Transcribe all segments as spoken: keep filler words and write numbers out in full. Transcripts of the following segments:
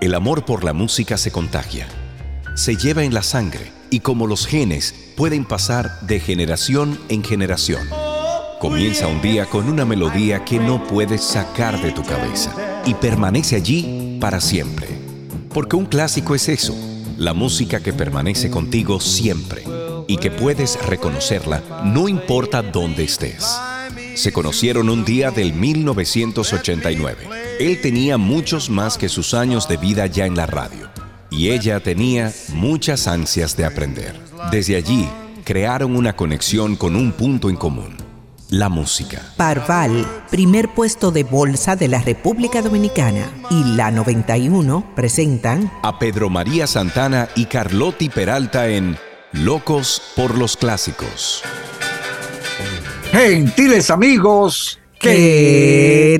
El amor por la música se contagia, se lleva en la sangre y como los genes pueden pasar de generación en generación. Comienza un día con una melodía que no puedes sacar de tu cabeza y permanece allí para siempre. Porque un clásico es eso, la música que permanece contigo siempre y que puedes reconocerla no importa dónde estés. Se conocieron un día del mil novecientos ochenta y nueve. Él tenía muchos más que sus años de vida ya en la radio y ella tenía muchas ansias de aprender. Desde allí, crearon una conexión con un punto en común: la música. Parval, primer puesto de bolsa de la República Dominicana, y la noventa y uno presentan a Pedro María Santana y Carlotti Peralta en Locos por los Clásicos. Gentiles amigos, ¿qué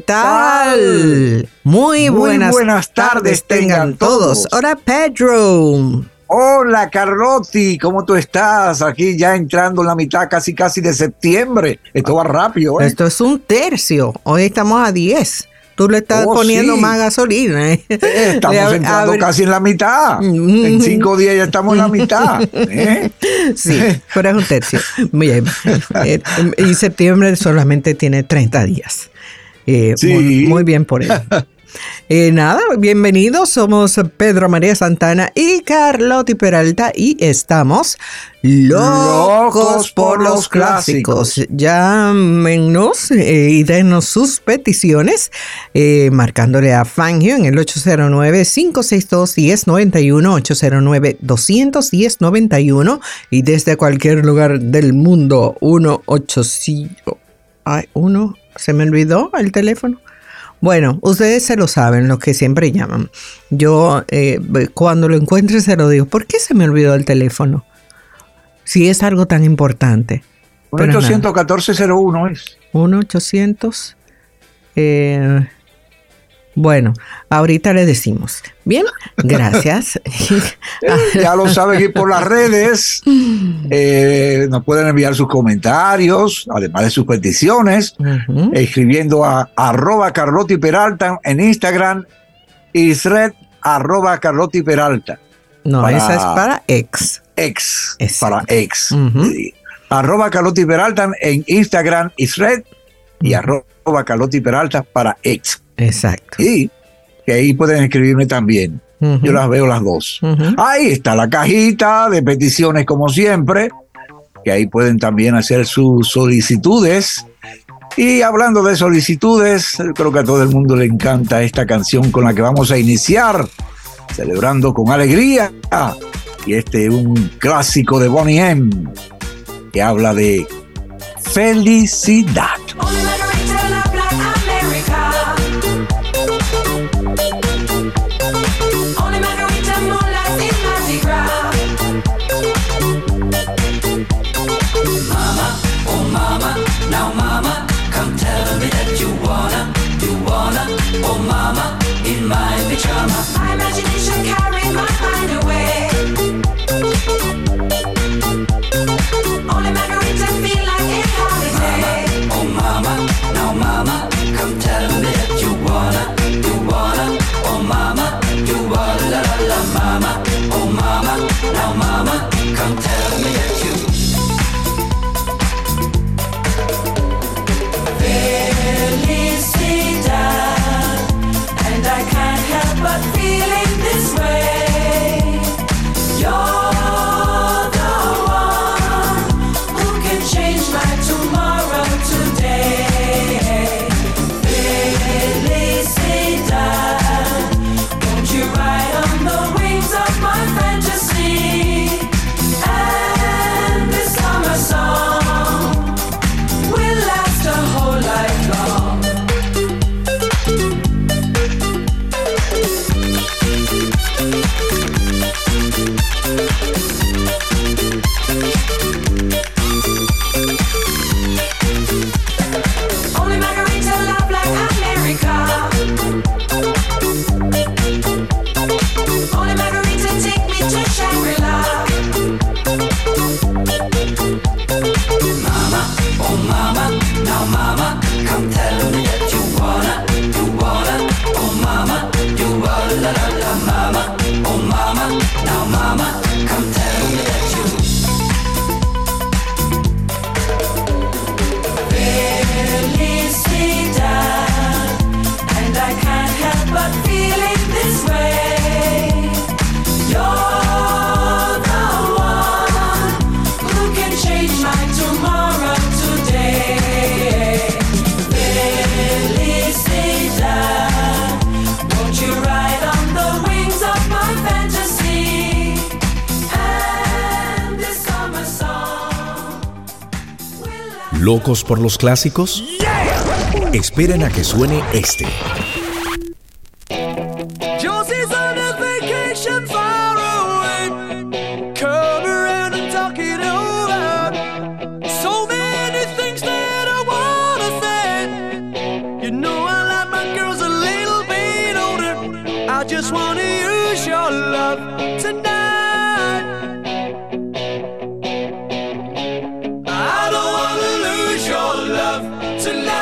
tal? Muy buenas, Muy buenas tardes tengan todos. Hola, Pedro. Hola, Carlotti, ¿cómo tú estás? Aquí ya entrando en la mitad casi casi de septiembre. Esto va rápido, ¿eh? Esto es un tercio. Hoy estamos a diez. Tú le estás oh, poniendo sí. más gasolina. ¿eh? Estamos le, entrando ver... casi en la mitad. En cinco días ya estamos en la mitad. ¿eh? Sí, pero es un tercio. Bien. Y septiembre solamente tiene treinta días. Eh, sí. muy, muy bien por él. Eh, nada, bienvenidos, somos Pedro María Santana y Carlotti Peralta y estamos locos, locos por los clásicos. clásicos. Llámenos eh, y denos sus peticiones eh, marcándole a Fangio en el ocho cero nueve, cinco seis dos, uno cero nueve uno, ocho cero nueve, dos uno cero, nueve uno y desde cualquier lugar del mundo uno ocho cinco. Ay, uno, se me olvidó el teléfono. Bueno, ustedes se lo saben, los que siempre llaman. Yo eh, cuando lo encuentre se lo digo. ¿Por qué se me olvidó el teléfono? Si es algo tan importante. uno ochocientos catorce cero uno es. uno ochocientos. Eh, bueno, ahorita le decimos. Bien, gracias. Ya lo saben, ir por las redes. Eh, nos pueden enviar sus comentarios, además de sus peticiones, uh-huh. escribiendo a arroba Carlotti Peralta en Instagram y thread arroba Carlotti Peralta. No, para, esa es para ex. Ex, Exacto. para ex. Uh-huh. Sí. Arroba Carlotti Peralta en Instagram y thread uh-huh. y arroba Carlotti Peralta para ex. Exacto. Y que ahí pueden escribirme también. Uh-huh. Yo las veo las dos. Uh-huh. Ahí está la cajita de peticiones como siempre, que ahí pueden también hacer sus solicitudes. Y hablando de solicitudes, creo que a todo el mundo le encanta esta canción con la que vamos a iniciar, celebrando con alegría. Y este es un clásico de Boney M, que habla de felicidad. My imagination carried my mind away. Only Margarita feel like a holiday. Mama, oh mama, ¿Locos por los clásicos? Esperen a que suene este. Josie's on a vacation far away. Come around and talk it over. So many things that I wanna say. You know I like my girls a little bit older. I just wanna use your love tonight. I don't wanna lose your love tonight.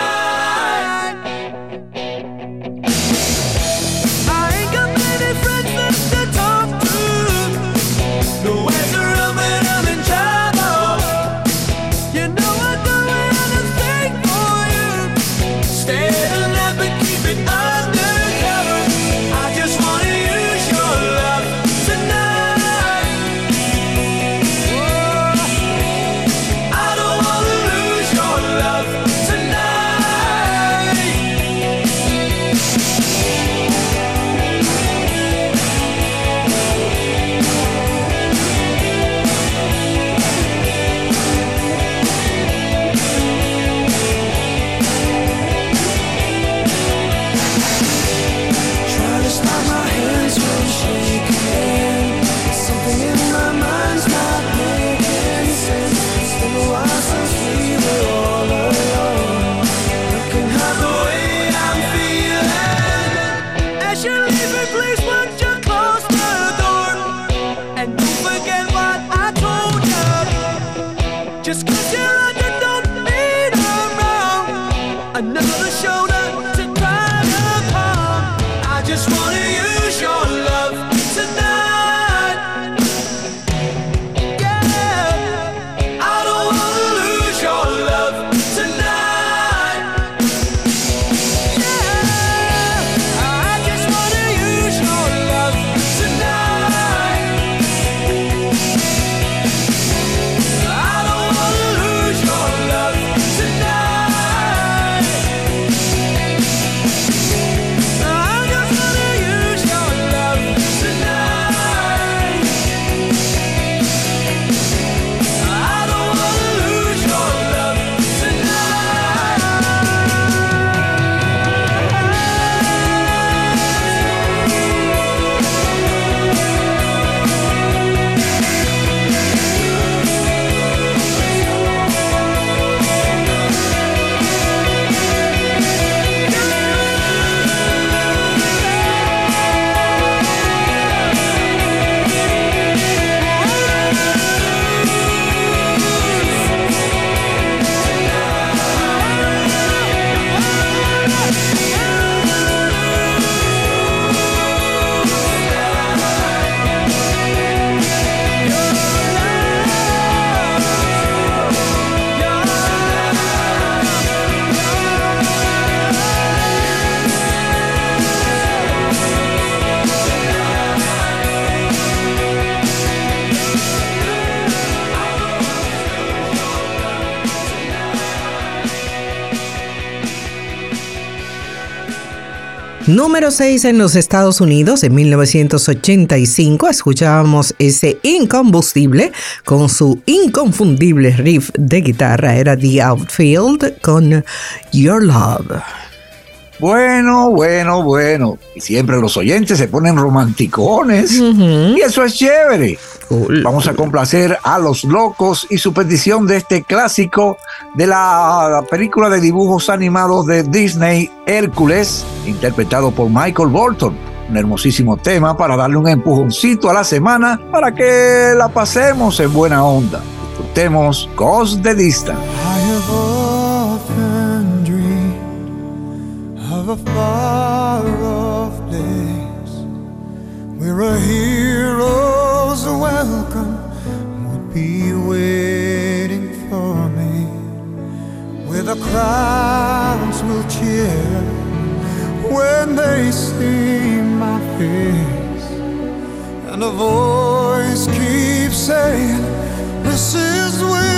Número seis en los Estados Unidos, en mil novecientos ochenta y cinco, escuchábamos ese Incombustible con su inconfundible riff de guitarra. Era The Outfield con Your Love. Bueno, bueno, bueno. Y siempre los oyentes se ponen romanticones. Uh-huh. Y eso es chévere. Cool. Vamos a complacer a Los Locos y su petición de este clásico de la película de dibujos animados de Disney, Hércules, interpretado por Michael Bolton. Un hermosísimo tema para darle un empujoncito a la semana para que la pasemos en buena onda. Disfrutemos Ghost the Distant. I have often dreamed of a far-off place where a hero's welcome would be waiting for me, where the crowds will cheer when they see my face, and a voice keeps saying, this is where